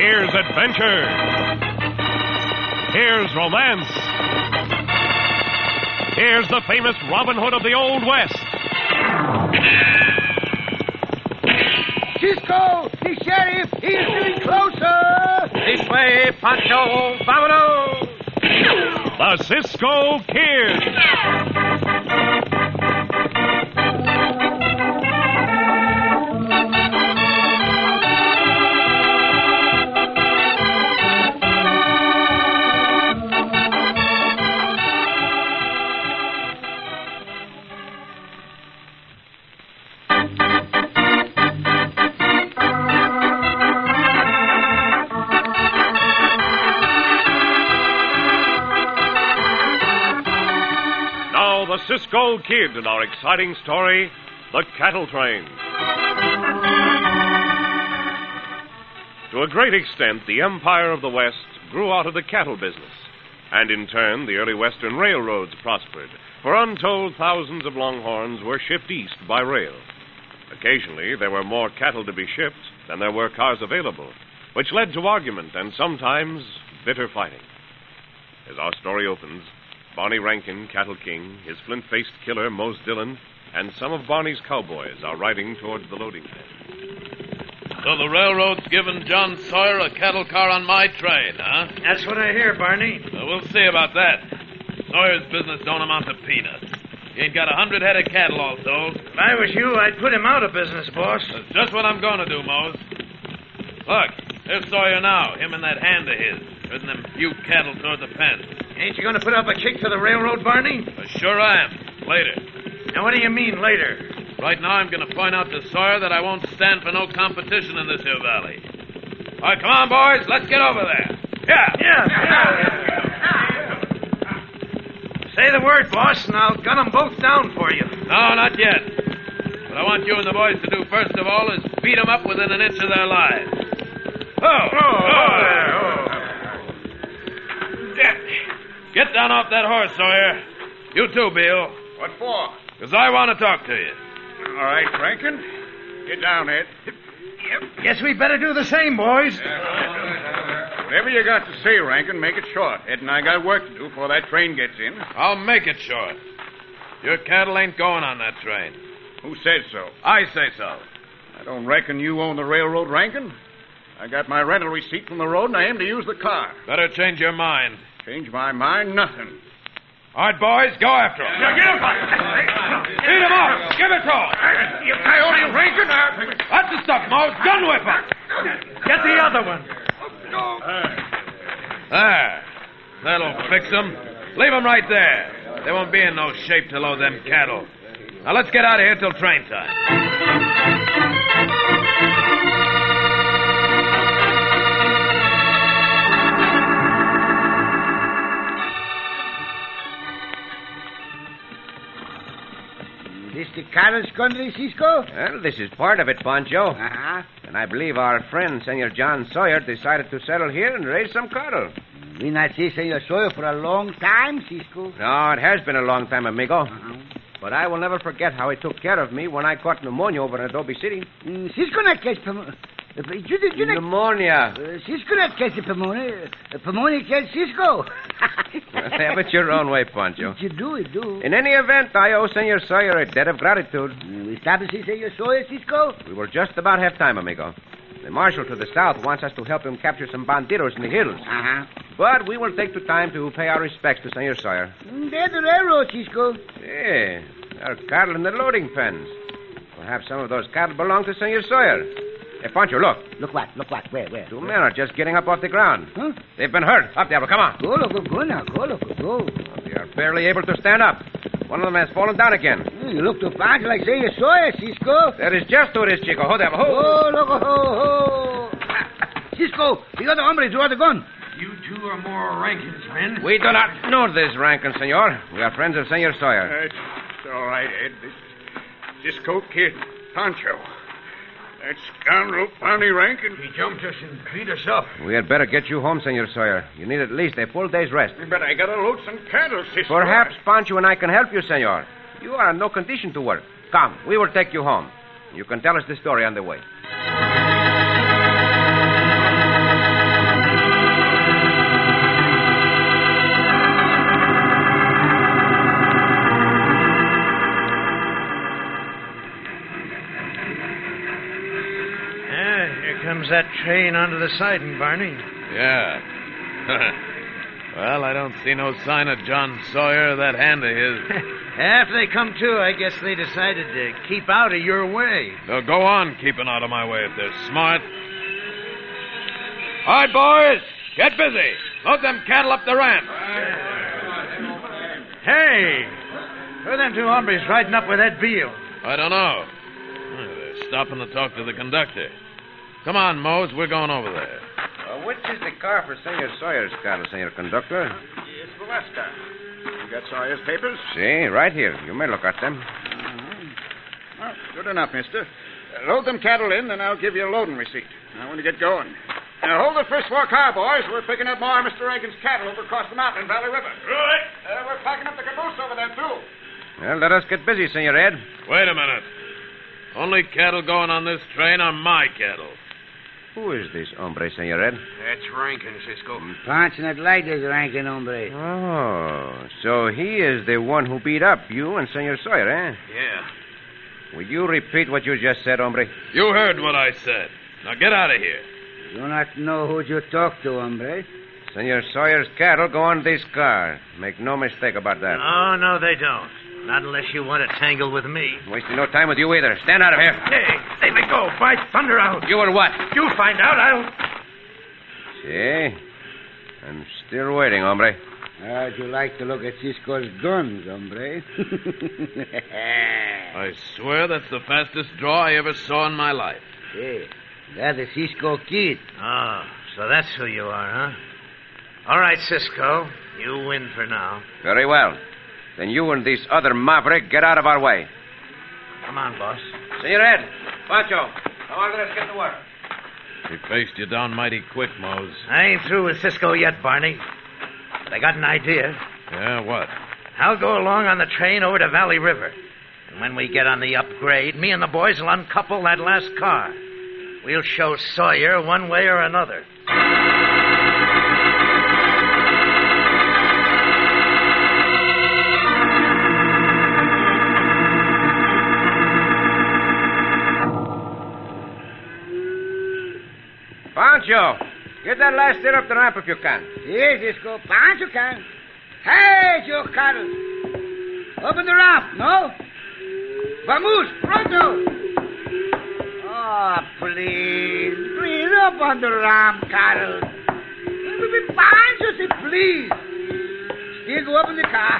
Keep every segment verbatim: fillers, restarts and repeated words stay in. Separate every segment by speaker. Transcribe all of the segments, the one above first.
Speaker 1: Here's adventure. Here's romance. Here's the famous Robin Hood of the Old West.
Speaker 2: Cisco, the sheriff, he's getting closer.
Speaker 3: This way, Pancho, vámonos.
Speaker 1: The Cisco Kid. Cisco Kid in our exciting story, The Cattle Train. To a great extent, the empire of the West grew out of the cattle business, and in turn, the early Western railroads prospered, for untold thousands of longhorns were shipped east by rail. Occasionally, there were more cattle to be shipped than there were cars available, which led to argument and sometimes bitter fighting. As our story opens, Barney Rankin, Cattle King, his flint-faced killer, Mose Dillon, and some of Barney's cowboys are riding towards the loading pen.
Speaker 4: So the railroad's given John Sawyer a cattle car on my train, huh?
Speaker 3: That's what I hear, Barney.
Speaker 4: Well, we'll see about that. Sawyer's business don't amount to peanuts. He ain't got a hundred head of cattle all told.
Speaker 3: If I was you, I'd put him out of business, boss.
Speaker 4: That's just what I'm going to do, Mose. Look, there's Sawyer now, him and that hand of his, herding them few cattle toward the pen.
Speaker 3: Ain't you going to put up a kick to the railroad, Barney?
Speaker 4: Uh, sure I am. Later.
Speaker 3: Now, what do you mean, later?
Speaker 4: Right now, I'm going to point out to Sawyer that I won't stand for no competition in this here valley. All right, come on, boys. Let's get over there. Yeah.
Speaker 3: Yeah. yeah. Say the word, boss, and I'll gun them both down for you.
Speaker 4: No, not yet. What I want you and the boys to do first of all is beat them up within an inch of their lives. Oh. Oh, oh there. Oh. Get down off that horse, Sawyer. You too, Bill.
Speaker 5: What for?
Speaker 4: Because I want to talk to you.
Speaker 5: All right, Rankin. Get down, Ed.
Speaker 3: Yep. Guess we better do the same, boys.
Speaker 5: Whatever you got to say, Rankin, make it short. Ed and I got work to do before that train gets in.
Speaker 4: I'll make it short. Your cattle ain't going on that train.
Speaker 5: Who said so?
Speaker 4: I say so.
Speaker 5: I don't reckon you own the railroad, Rankin. I got my rental receipt from the road, and I aim to use the car.
Speaker 4: Better change your mind.
Speaker 5: Change my mind? Nothing.
Speaker 4: All right, boys, go after him.
Speaker 5: Now, get him!
Speaker 4: Beat him up! Give it to him!
Speaker 5: You coyote, Rankin!
Speaker 4: That's the stuff, Mose. Gun whip him!
Speaker 3: Get the other one.
Speaker 4: There. That'll fix them. Leave them right there. They won't be in no shape to load them cattle. Now, let's get out of here till train time.
Speaker 2: This the cattle's country, Cisco?
Speaker 6: Well, this is part of it, Pancho.
Speaker 2: Uh-huh.
Speaker 6: And I believe our friend, Senor John Sawyer, decided to settle here and raise some cattle.
Speaker 2: We not see Senor Sawyer for a long time, Cisco.
Speaker 6: No, it has been a long time, amigo.
Speaker 2: Uh-huh.
Speaker 6: But I will never forget how he took care of me when I caught pneumonia over in Adobe City.
Speaker 2: Mm, Cisco not catch pneumonia. Uh, you, you, you not...
Speaker 6: Pneumonia.
Speaker 2: Uh, Cisco not catch the pneumonia. Uh, pneumonia catch Cisco.
Speaker 6: Have it your own way, Pancho.
Speaker 2: You do, it do.
Speaker 6: In any event, I owe Senor Sawyer a debt of gratitude.
Speaker 2: Uh, we stop to see Senor Sawyer, Cisco?
Speaker 6: We were just about half time, amigo. The marshal to the south wants us to help him capture some bandidos in the hills.
Speaker 2: Uh-huh.
Speaker 6: But we will take the time to pay our respects to Senor Sawyer.
Speaker 2: Mm, they're the railroad, Cisco.
Speaker 6: Yeah, there are cattle in the loading pens. Perhaps some of those cattle belong to Senor Sawyer. Hey, Pancho, look.
Speaker 2: Look what? Look what? Where, where?
Speaker 6: Two men are just getting up off the ground.
Speaker 2: Huh?
Speaker 6: They've been hurt. Up, Diablo, come on.
Speaker 2: Go, look, go, go now. Go, look, go.
Speaker 6: They are barely able to stand up. One of them has fallen down again.
Speaker 2: Mm, you look to Pancho like Senor Sawyer, Cisco.
Speaker 6: That is just who it is, Chico. Ho, Diablo, ho.
Speaker 2: Oh, look, ho, ho. Cisco, the other hombre draw the gun.
Speaker 3: You two are more Rankin's men.
Speaker 6: We do not know this, Rankin, senor. We are friends of Senor Sawyer.
Speaker 5: It's, it's all right, Ed. This Cisco Kid, Pancho. That scoundrel, Barney Rankin.
Speaker 3: He jumped us and beat us up.
Speaker 6: We had better get you home, Senor Sawyer. You need at least a full day's rest.
Speaker 5: But I gotta load some cattle, Cisco.
Speaker 6: Perhaps Pancho and I can help you, senor. You are in no condition to work. Come, we will take you home. You can tell us the story on the way.
Speaker 3: comes that train onto the siding, Barney.
Speaker 4: Yeah. Well, I don't see no sign of John Sawyer or that hand of his.
Speaker 3: After they come to, I guess they decided to keep out of your way.
Speaker 4: They'll go on keeping out of my way if they're smart. All right, boys, get busy. Load them cattle up the ramp.
Speaker 3: Hey, who are them two hombres riding up with that Beale?
Speaker 4: I don't know. They're stopping to talk to the conductor. Come on, Mose, we're going over there.
Speaker 6: Uh, which is the car for Senor Sawyer's cattle, Senor Conductor?
Speaker 5: It's the last car. You got Sawyer's papers?
Speaker 6: See, right here. You may look at them.
Speaker 5: Mm-hmm. Well, good enough, mister. Uh, load them cattle in, then I'll give you a loading receipt. I want to get going. Now, hold the first floor car, boys. We're picking up more of Mister Reagan's cattle over across the mountain in Valley River. Right. Uh, we're packing up the caboose over there, too.
Speaker 6: Well, let us get busy, Senor Ed.
Speaker 4: Wait a minute. Only cattle going on this train are my cattle.
Speaker 6: Who is this hombre, Senor Ed?
Speaker 3: That's Rankin, Cisco.
Speaker 2: Pancho not like this Rankin hombre.
Speaker 6: Oh, so he is the one who beat up you and Senor Sawyer, eh?
Speaker 3: Yeah.
Speaker 6: Will you repeat what you just said, hombre?
Speaker 4: You heard what I said. Now get out of here.
Speaker 2: Do not know who you talk to, hombre.
Speaker 6: Senor Sawyer's cattle go on this car. Make no mistake about that.
Speaker 3: Oh, no, they don't. Not unless you want to tangle with me.
Speaker 6: Wasting no time with you either. Stand out of here.
Speaker 3: Hey, hey, let go. By thunder out.
Speaker 6: You or what?
Speaker 3: You find out, I'll...
Speaker 6: See? I'm still waiting, hombre.
Speaker 2: How'd you like to look at Cisco's guns, hombre?
Speaker 4: I swear that's the fastest draw I ever saw in my life.
Speaker 2: Hey, that's the Cisco kid.
Speaker 3: Oh, so that's who you are, huh? All right, Cisco. You win for now.
Speaker 6: Very well. Then you and this other maverick get out of our way.
Speaker 3: Come on, boss.
Speaker 6: Senor Ed, Pancho, come on, let us get to work.
Speaker 4: He faced you down mighty quick, Mose.
Speaker 3: I ain't through with Cisco yet, Barney. But I got an idea.
Speaker 4: Yeah, what?
Speaker 3: I'll go along on the train over to Valley River. And when we get on the upgrade, me and the boys will uncouple that last car. We'll show Sawyer one way or another.
Speaker 6: Pancho, get that last steer up the ramp if you can.
Speaker 2: Yes, Cisco. Pancho can. Hey, you cattle. Open the ramp, no? Vamos, pronto. Oh, please. Please, up on the ramp, cattle. Pancho, say please. Still go up in the car.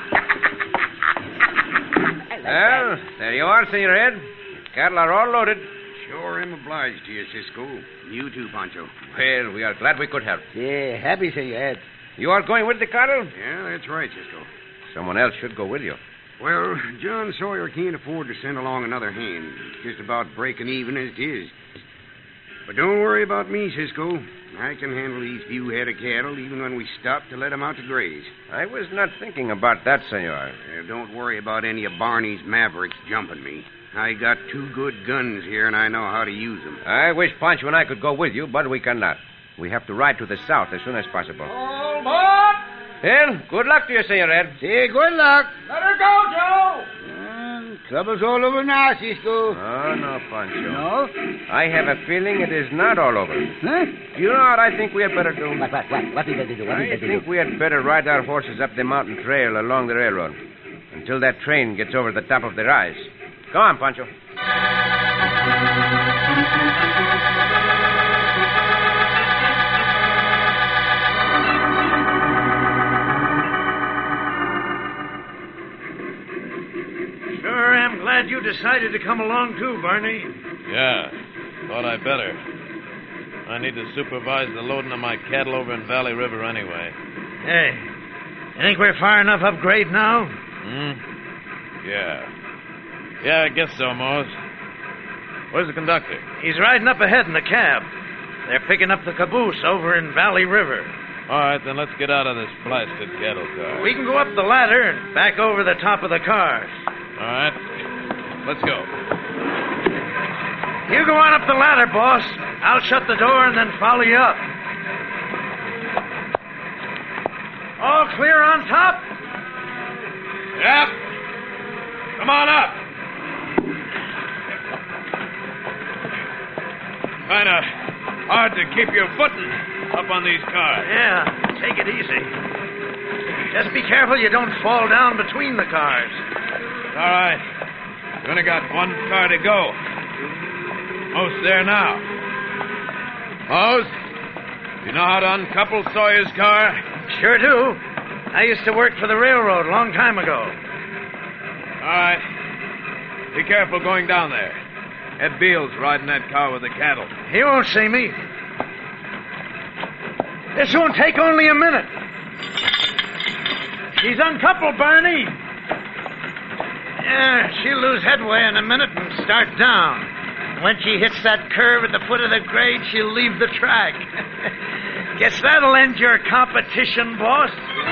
Speaker 6: Well, there you are, Senor Ed. The cattle are all loaded.
Speaker 5: Sure am obliged to you, Cisco. You too, Pancho.
Speaker 6: Well, we are glad we could help.
Speaker 2: Yeah, happy, Senor Ed.
Speaker 6: You are going with the cattle?
Speaker 5: Yeah, that's right, Cisco.
Speaker 6: Someone else should go with you.
Speaker 5: Well, John Sawyer can't afford to send along another hand. Just about breaking even as it is. But don't worry about me, Cisco. I can handle these few head of cattle even when we stop to let them out to graze.
Speaker 6: I was not thinking about that, senor.
Speaker 5: Uh, don't worry about any of Barney's mavericks jumping me. I got two good guns here, and I know how to use them.
Speaker 6: I wish Pancho and I could go with you, but we cannot. We have to ride to the south as soon as possible.
Speaker 2: All aboard!
Speaker 6: Well, good luck to you, Senor Ed.
Speaker 2: Say good luck.
Speaker 5: Let her go, Joe!
Speaker 2: Um, trouble's all over now, Cisco.
Speaker 6: Oh, no, Pancho.
Speaker 2: No?
Speaker 6: I have a feeling it is not all over.
Speaker 2: Huh?
Speaker 6: You know what I think we had better do?
Speaker 2: What, what, what? What we better do? What we
Speaker 6: I
Speaker 2: better
Speaker 6: think
Speaker 2: do?
Speaker 6: we had better ride our horses up the mountain trail along the railroad until that train gets over the top of the rise. Go on, Pancho.
Speaker 3: Sure am glad you decided to come along, too, Barney.
Speaker 4: Yeah, thought I better. I need to supervise the loading of my cattle over in Valley River anyway.
Speaker 3: Hey, you think we're far enough upgrade now?
Speaker 4: Hmm? Yeah. Yeah, I guess so, Mose. Where's the conductor?
Speaker 3: He's riding up ahead in the cab. They're picking up the caboose over in Valley River.
Speaker 4: All right, then let's get out of this blasted cattle car.
Speaker 3: We can go up the ladder and back over the top of the cars.
Speaker 4: All right, let's go.
Speaker 3: You go on up the ladder, boss. I'll shut the door and then follow you up. All clear on top?
Speaker 4: Yep. Come on up. Kind of Hard to keep your footing up on these cars.
Speaker 3: Yeah, take it easy. Just be careful you don't fall down between the cars.
Speaker 4: All right. We only got one car to go. Most there now. Mose, you know how to uncouple Sawyer's car?
Speaker 3: Sure do. I used to work for the railroad a long time ago.
Speaker 4: All right. Be careful going down there. Ed Beale's riding that car with the cattle.
Speaker 3: He won't see me. This won't take only a minute. She's uncoupled, Barney. Yeah, she'll lose headway in a minute and start down. When she hits that curve at the foot of the grade, she'll leave the track. Guess that'll end your competition, boss.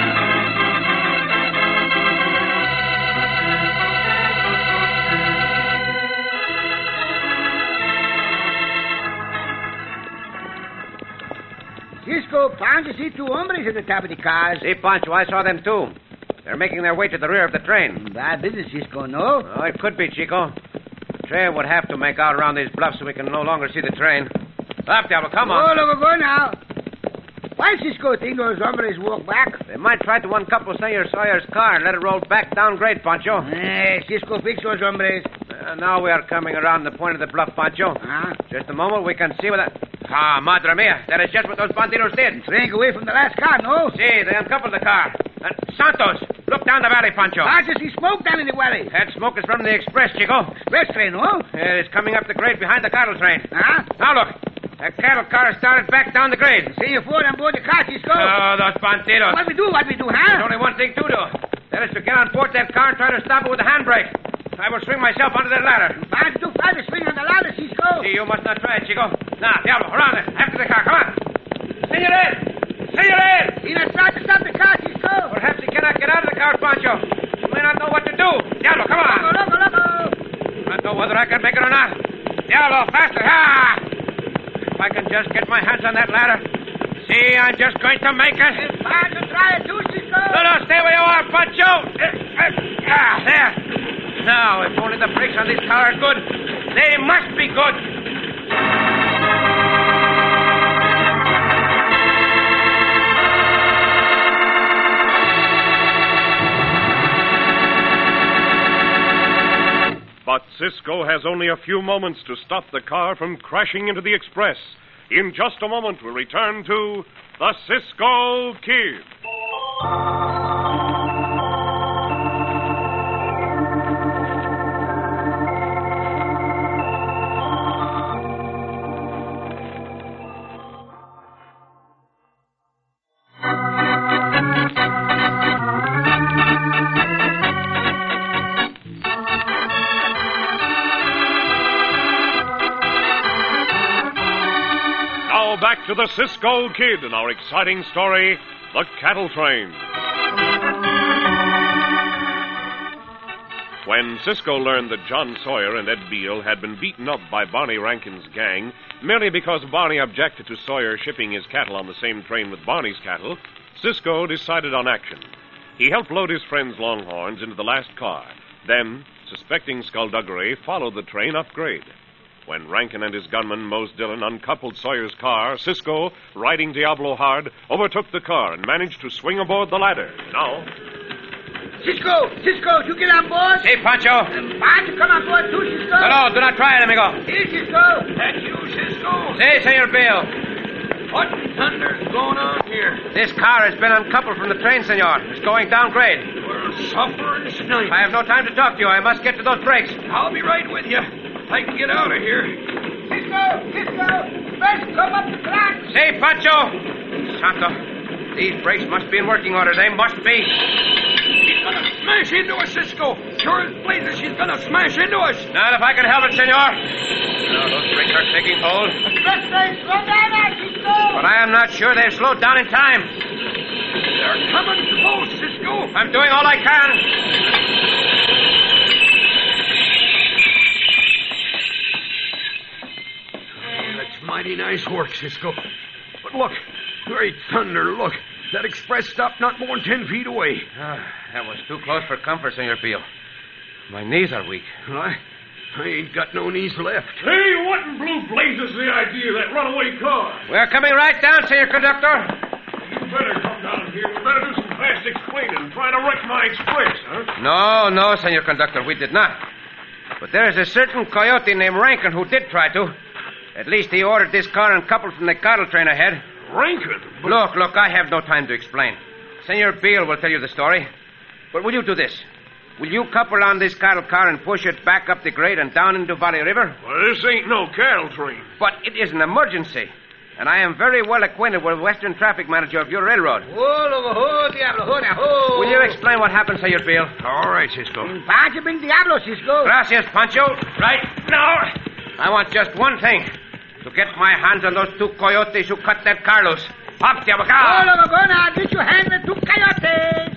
Speaker 2: Cisco, Pancho, see two hombres at the top of the cars.
Speaker 6: See, Pancho, I saw them too. They're making their way to the rear of the train.
Speaker 2: Bad business, Cisco, no?
Speaker 6: Oh, it could be, Chico. The train would have to make out around these bluffs so we can no longer see the train. Up, Diablo, come on.
Speaker 2: Oh, look, go now. Why, Cisco, think those hombres walk back?
Speaker 6: They might try to uncouple Senor Sawyer's car and let it roll back down grade, Pancho.
Speaker 2: Eh, Cisco, fix those hombres.
Speaker 6: Uh, now we are coming around the point of the bluff, Pancho.
Speaker 2: Huh?
Speaker 6: Just a moment, we can see what that... Ah, madre mia, that is just what those bandidos did.
Speaker 2: Train away from the last car, no?
Speaker 6: See, they uncoupled the car. Uh, Santos, look down the valley, Pancho.
Speaker 2: Pancho, see smoke down in the valley.
Speaker 6: That smoke is from the express, Chico.
Speaker 2: Express train, no?
Speaker 6: It is coming up the grade behind the cattle train.
Speaker 2: Huh?
Speaker 6: Now look, that cattle car started back down the grade.
Speaker 2: See you four on board the car, Cisco.
Speaker 6: Oh, those bandidos.
Speaker 2: What we do, what we do, huh?
Speaker 6: There's only one thing to do. That is to get on board that car and try to stop it with a handbrake. I will swing myself onto that ladder.
Speaker 2: Pancho, too far to swing on the ladder, Cisco.
Speaker 6: See, you must not try it, Chico. Now, Diablo, around it. After the car, come on. Senor Ed! Senor Ed!
Speaker 2: He not try to stop the car, Cisco.
Speaker 6: Perhaps he cannot get out of the car, Pancho. You may not know what to do. Diablo, come on.
Speaker 2: Loco, loco, loco.
Speaker 6: I don't know whether I can make it or not. Diablo, faster. Ah! If I can just get my hands on that ladder. See, I'm just going to make it.
Speaker 2: Pancho, try it too, Cisco.
Speaker 6: No, no, stay where you are, Pancho. Ah, there. Now, if only the brakes on this car are good. They must be good.
Speaker 1: But Cisco has only a few moments to stop the car from crashing into the express. In just a moment, we'll return to the Cisco Kid. Back to the Cisco Kid and our exciting story, The Cattle Train. When Cisco learned that John Sawyer and Ed Beale had been beaten up by Barney Rankin's gang merely because Barney objected to Sawyer shipping his cattle on the same train with Barney's cattle, Cisco decided on action. He helped load his friend's Longhorns into the last car. Then, suspecting skullduggery, followed the train up grade. When Rankin and his gunman, Mose Dillon, uncoupled Sawyer's car, Cisco, riding Diablo hard, overtook the car and managed to swing aboard the ladder. Now...
Speaker 2: Cisco, Cisco, you get on board?
Speaker 6: Hey, Pancho.
Speaker 2: Pancho, come on board too, Cisco.
Speaker 6: No, no, do not try it, amigo.
Speaker 2: Here, Cisco.
Speaker 3: That's you, Cisco.
Speaker 6: Say, Senor Beale.
Speaker 3: What thunder's going on here?
Speaker 6: This car has been uncoupled from the train, senor. It's going down grade.
Speaker 3: We're suffering tonight.
Speaker 6: I have no time to talk to you. I must get to those brakes.
Speaker 3: I'll be right with you. I can get out of here.
Speaker 2: Cisco, Cisco, first come up the track.
Speaker 6: Say, Pancho. Santo, these brakes must be in working order. They must be.
Speaker 3: She's gonna smash into us, Cisco. Sure as blazes, she's gonna smash into us.
Speaker 6: Not if I can help it, senor. Now, those brakes are taking hold.
Speaker 2: First train, slow down now, Cisco.
Speaker 6: But I am not sure they've slowed down in time.
Speaker 3: They're coming close, Cisco.
Speaker 6: I'm doing all I can.
Speaker 3: Mighty nice work, Cisco. But look, great thunder, look. That express stopped not more than ten feet away.
Speaker 6: Ah, that was too close for comfort, Senor Beale. My knees are weak.
Speaker 3: I,
Speaker 7: I ain't got no knees left.
Speaker 8: Hey, what in blue blazes is the idea of that runaway car?
Speaker 6: We're coming right down, Senor Conductor.
Speaker 8: You better come down here. You better do some fast explaining. Trying to wreck my express, huh?
Speaker 6: No, no, Senor Conductor, we did not. But there is a certain coyote named Rankin who did try to. At least he ordered this car and coupled from the cattle train ahead.
Speaker 8: Rankin? But...
Speaker 6: Look, look, I have no time to explain. Senor Beale will tell you the story. But will you do this? Will you couple on this cattle car and push it back up the grade and down into Valley River?
Speaker 8: Well, this ain't no cattle train.
Speaker 6: But it is an emergency. And I am very well acquainted with the Western Traffic Manager of your railroad.
Speaker 2: Oh, ho, Diablo, ho, now, ho.
Speaker 6: Will you explain what happened, Senor Beale?
Speaker 7: All right, Cisco.
Speaker 2: Pancho, bring Diablo, Cisco.
Speaker 6: Gracias, Pancho. Right now, I want just one thing. To get my hands on those two coyotes who cut that car loose. Up, Diablo.
Speaker 2: Oh, look, go now. Get your hand on the two coyotes.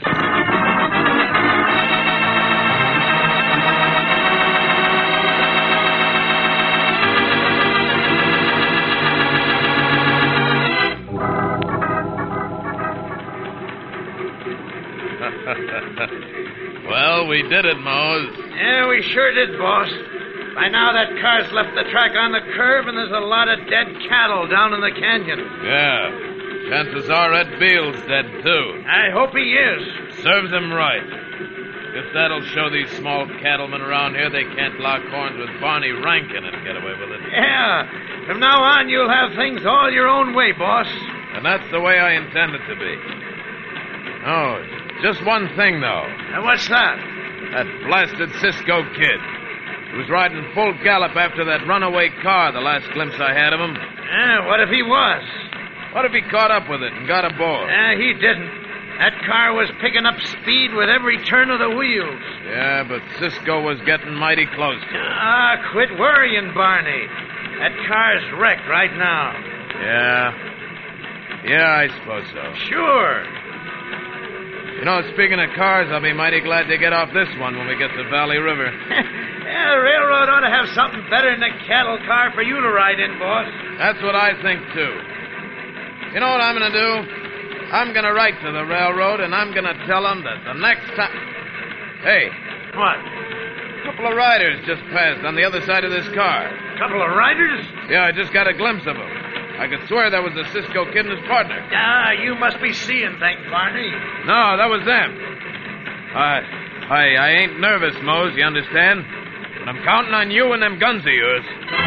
Speaker 4: Well, we did it, Mose.
Speaker 3: Yeah, we sure did, boss. By now that car's left the track on the curve, and there's a lot of dead cattle down in the canyon.
Speaker 4: Yeah. Chances are Ed Beale's dead, too.
Speaker 3: I hope he is.
Speaker 4: Serves him right. If that'll show these small cattlemen around here they can't lock horns with Barney Rankin and get away with it.
Speaker 3: Yeah. From now on, you'll have things all your own way, boss.
Speaker 4: And that's the way I intend it to be. Oh, just one thing, though.
Speaker 3: And what's that?
Speaker 4: That blasted Cisco kid. He was riding full gallop after that runaway car the last glimpse I had of him.
Speaker 3: Yeah, what if he was?
Speaker 4: What if he caught up with it and got aboard?
Speaker 3: Yeah, he didn't. That car was picking up speed with every turn of the wheels.
Speaker 4: Yeah, but Cisco was getting mighty close to it.
Speaker 3: Ah, quit worrying, Barney. That car's wrecked right now.
Speaker 4: Yeah. Yeah, I suppose so.
Speaker 3: Sure.
Speaker 4: You know, speaking of cars, I'll be mighty glad to get off this one when we get to Valley River.
Speaker 3: Yeah, the railroad ought to have something better than a cattle car for you to ride in, boss.
Speaker 4: That's what I think, too. You know what I'm going to do? I'm going to write to the railroad, and I'm going to tell them that the next time... Hey.
Speaker 3: What?
Speaker 4: A couple of riders just passed on the other side of this car.
Speaker 3: Couple of riders?
Speaker 4: Yeah, I just got a glimpse of them. I could swear that was the Cisco kid and his partner.
Speaker 3: Ah, you must be seeing things, Barney.
Speaker 4: No, that was them. I, I, I ain't nervous, Mose, you understand? But I'm counting on you and them guns of yours.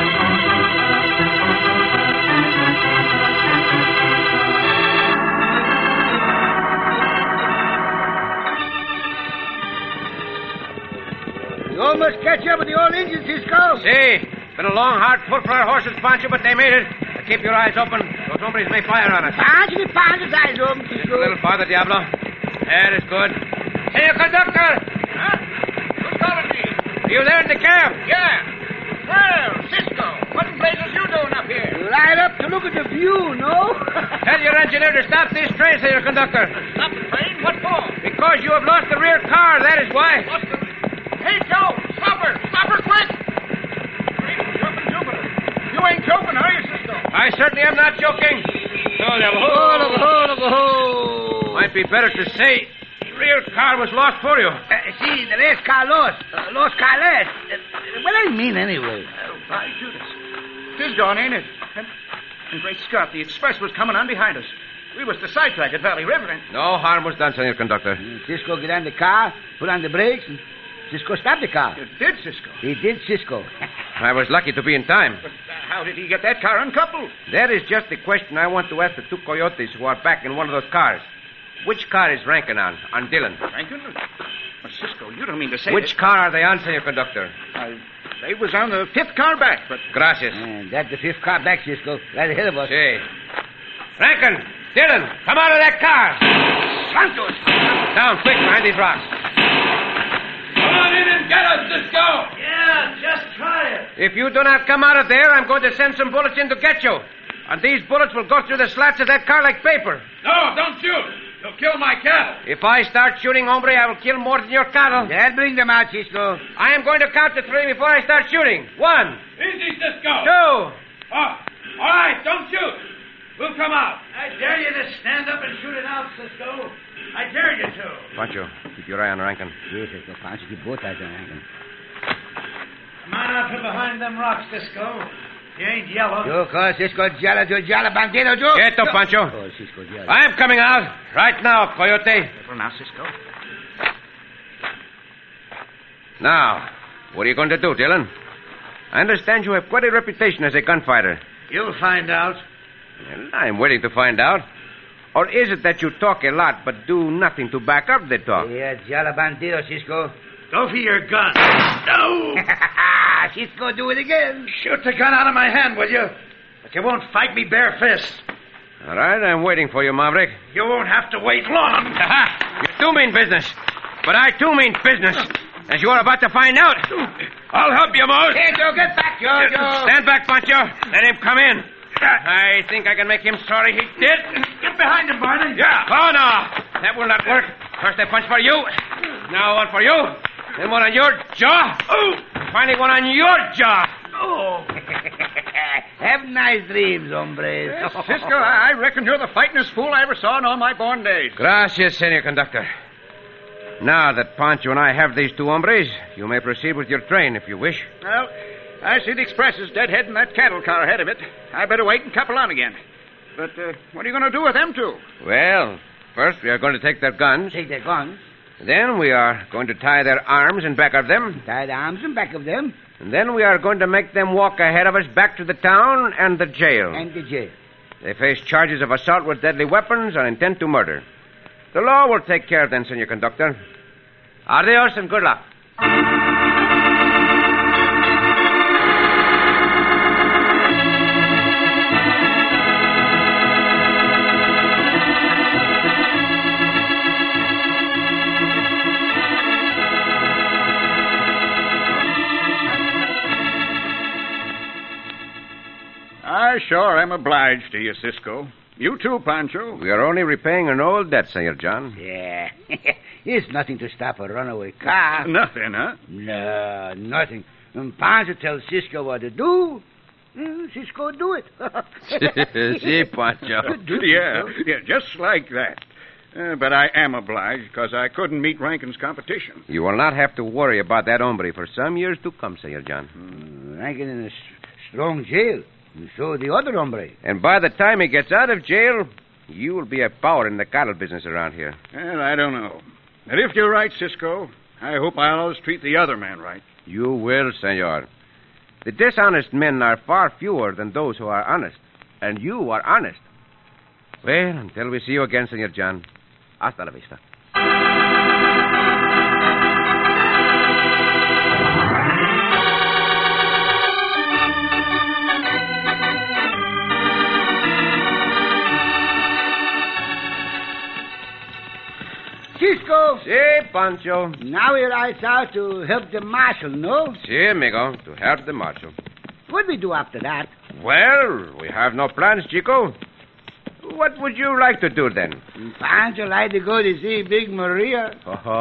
Speaker 2: You almost catch up with the old Indians, Cisco.
Speaker 6: See, been a long, hard pull for our horses, Pancho, but they made it. Now keep your eyes open. Those hombres may fire on us.
Speaker 2: Pancho, keep Pancho's eyes open,
Speaker 6: Just
Speaker 2: Cisco.
Speaker 6: a little farther, Diablo. That is good. Senor Conductor!
Speaker 5: Huh? Who's calling me?
Speaker 6: Are you there in the cab?
Speaker 5: Yeah. Well, Cisco, what in blazes you doing up here?
Speaker 2: Right up to look at the view, no?
Speaker 6: Tell your engineer to stop this train, Senor Conductor.
Speaker 5: Stop the train? What for?
Speaker 6: Because you have lost the rear car, that is why.
Speaker 5: Lost the... Hey, Joe, stop her. Stop her quick. Great jumping Jupiter. You ain't joking, are you, Cisco?
Speaker 6: I certainly am not joking. Oh, Diablo.
Speaker 2: Oh, look, oh, look, oh.
Speaker 6: Might be better to say the rear car was lost for you.
Speaker 2: Uh, see, the race car lost. Uh, lost car last. Uh, what do you mean, anyway?
Speaker 5: Oh, by Judas. It is gone, ain't it? And, and great Scott, the express was coming on behind us. We was to sidetrack at Valley River and...
Speaker 6: No harm was done, Senor Conductor.
Speaker 2: Uh, Cisco get on the car, put on the brakes, and Cisco stopped the car.
Speaker 5: You did, Cisco.
Speaker 2: He did, Cisco.
Speaker 6: I was lucky to be in time.
Speaker 5: But uh, how did he get that car uncoupled?
Speaker 6: That is just the question I want to ask the two coyotes who are back in one of those cars. Which car is Rankin on? On Dillon.
Speaker 5: Rankin? Well, Cisco, you don't mean to say
Speaker 6: Which
Speaker 5: that...
Speaker 6: car are they on, Senor Conductor?
Speaker 5: Uh, they was on the fifth car back, but...
Speaker 6: Gracias.
Speaker 2: And that's the fifth car back, Cisco. Right ahead of us.
Speaker 6: See. Rankin! Dillon! Come out of that car!
Speaker 5: Santos!
Speaker 6: Down, quick, behind these rocks.
Speaker 4: Come on in and get us, Cisco!
Speaker 3: Yeah, just try it.
Speaker 6: If you do not come out of there, I'm going to send some bullets in to get you. And these bullets will go through the slats of that car like paper.
Speaker 4: No, don't shoot. You'll kill my cattle.
Speaker 6: If I start shooting, hombre, I will kill more than your cattle.
Speaker 2: That'll bring them out, Cisco.
Speaker 6: I am going to count to three before I start shooting. One,
Speaker 4: Easy, Cisco.
Speaker 6: two.
Speaker 4: Oh, all right, don't shoot. We'll come out.
Speaker 3: I dare you to stand up and shoot it out, Cisco. I dare you to.
Speaker 6: Pancho, keep your eye on Rankin.
Speaker 2: Yes, Cisco. Pancho, keep both eyes on Rankin.
Speaker 3: Come on out from behind them rocks, Cisco. You ain't yellow.
Speaker 2: Yo, cause Cisco Jala to Jala Bandito, Joe.
Speaker 6: Quieto, Pancho.
Speaker 2: Oh, Cisco Jala.
Speaker 6: I'm coming out. Right now, Coyote.
Speaker 5: Careful now, Cisco.
Speaker 6: Now, what are you going to do, Dylan? I understand you have quite a reputation as a gunfighter.
Speaker 3: You'll find out.
Speaker 6: Well, I'm waiting to find out. Or is it that you talk a lot but do nothing to back up the talk?
Speaker 2: Yeah, Jala Bandito, Cisco.
Speaker 3: Go for your gun. No!
Speaker 2: Cisco, do it again.
Speaker 3: Shoot the gun out of my hand, will you? But you won't fight me bare fist.
Speaker 6: All right, I'm waiting for you, Maverick.
Speaker 3: You won't have to wait long.
Speaker 6: Aha! You do mean business. But I too mean business. As you're about to find out. I'll help you, Mose.
Speaker 2: Hey, Joe, get back, Joe, Joe.
Speaker 6: Stand back, Pancho. Let him come in. I think I can make him sorry he did.
Speaker 3: Get behind him, Barney.
Speaker 6: Yeah. Oh, no. That will not work. First I punch for you. Now one for you. Then one on your jaw. Oh. Finally one on your jaw.
Speaker 3: Oh.
Speaker 2: Have nice dreams, hombres.
Speaker 5: Yes, Cisco, I reckon you're the fightingest fool I ever saw in all my born days.
Speaker 6: Gracias, Senor Conductor. Now that Pancho and I have these two hombres, you may proceed with your train if you wish.
Speaker 5: Well, I see the express is deadheading that cattle car ahead of it. I better wait and couple on again. But uh, what are you going to do with them two?
Speaker 6: Well, first we are going to take their guns.
Speaker 2: Take their guns,
Speaker 6: Then we are going to tie their arms in back of them.
Speaker 2: tie the arms in back of them,
Speaker 6: And then we are going to make them walk ahead of us back to the town and the jail.
Speaker 2: and the jail.
Speaker 6: They face charges of assault with deadly weapons and intent to murder. The law will take care of them, Senor Conductor. Adios and good luck.
Speaker 5: I sure am obliged to you, Cisco. You too, Pancho.
Speaker 6: We are only repaying an old debt, Senor John.
Speaker 2: Yeah. It's nothing to stop a runaway car.
Speaker 5: Nothing, huh?
Speaker 2: No, nothing. And Pancho tells Cisco what to do. mm, Cisco do it.
Speaker 6: Si, Pancho.
Speaker 5: Yeah, yeah, just like that. Uh, but I am obliged because I couldn't meet Rankin's competition.
Speaker 6: You will not have to worry about that hombre for some years to come, Senor John.
Speaker 2: Mm, Rankin in a s- strong jail. And so the other hombre.
Speaker 6: And by the time he gets out of jail, you will be a power in the cattle business around here.
Speaker 5: Well, I don't know. But if you're right, Cisco, I hope I'll always treat the other man right.
Speaker 6: You will, Senor. The dishonest men are far fewer than those who are honest. And you are honest. Well, until we see you again, Senor John. Hasta la vista.
Speaker 2: Cisco,
Speaker 6: Si, Pancho.
Speaker 2: now he rides out to help the marshal, no?
Speaker 6: Si, amigo, to help the marshal.
Speaker 2: What we do after that?
Speaker 6: Well, we have no plans, Chico. What would you like to do then?
Speaker 2: Pancho like to go to see Big Maria.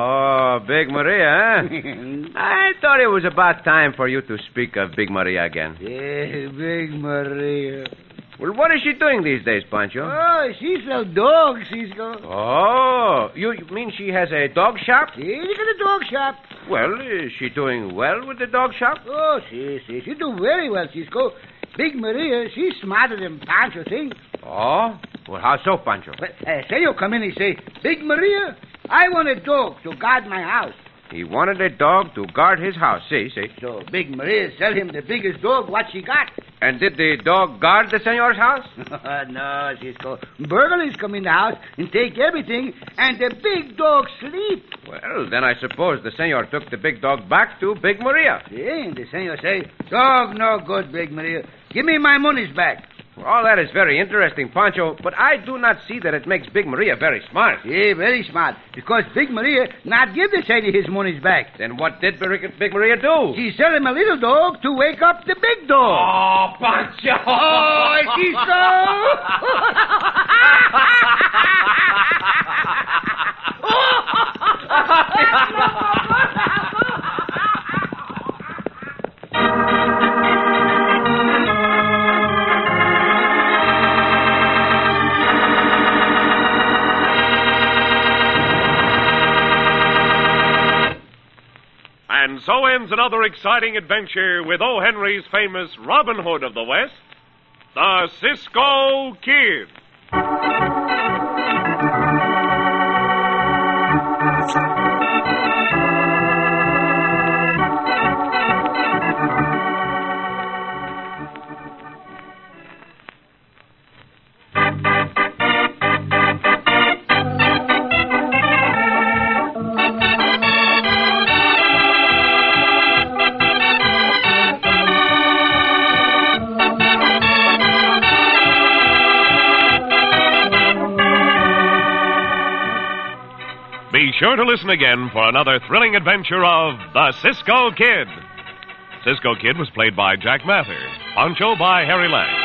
Speaker 6: Oh, Big Maria, huh? I thought it was about time for you to speak of Big Maria again.
Speaker 2: Yeah, Big Maria.
Speaker 6: Well, what is she doing these days, Pancho?
Speaker 2: Oh, she sells dogs, Cisco.
Speaker 6: Oh, you mean she has a dog shop?
Speaker 2: See, look at the dog shop.
Speaker 6: Well, is she doing well with the dog shop?
Speaker 2: Oh, see, see, she do very well, Cisco. Big Maria, she's smarter than Pancho thinks.
Speaker 6: Oh? Well, how so, Pancho?
Speaker 2: But uh, Senor come in and say, Big Maria, I want a dog to guard my house.
Speaker 6: He wanted a dog to guard his house. See, see.
Speaker 2: So Big Maria sell him the biggest dog what she got.
Speaker 6: And did the dog guard the senor's house?
Speaker 2: No, Cisco. Burglars come in the house and take everything, and the big dog sleep.
Speaker 6: Well, then I suppose the senor took the big dog back to Big Maria.
Speaker 2: Yeah, and the senor say, dog no good, Big Maria. Give me my monies back.
Speaker 6: All that is very interesting, Pancho, but I do not see that it makes Big Maria very smart.
Speaker 2: Yeah, very smart. Because Big Maria not give the Chinese his monies back.
Speaker 6: Then what did Big Big Maria do?
Speaker 2: She sell him a little dog to wake up the big dog.
Speaker 6: Oh, Pancho!
Speaker 2: Oh,
Speaker 1: And And so ends another exciting adventure with O. Henry's famous Robin Hood of the West, the Cisco Kid. Be sure to listen again for another thrilling adventure of the Cisco Kid. Cisco Kid was played by Jack Mather, Pancho by Harry Lang.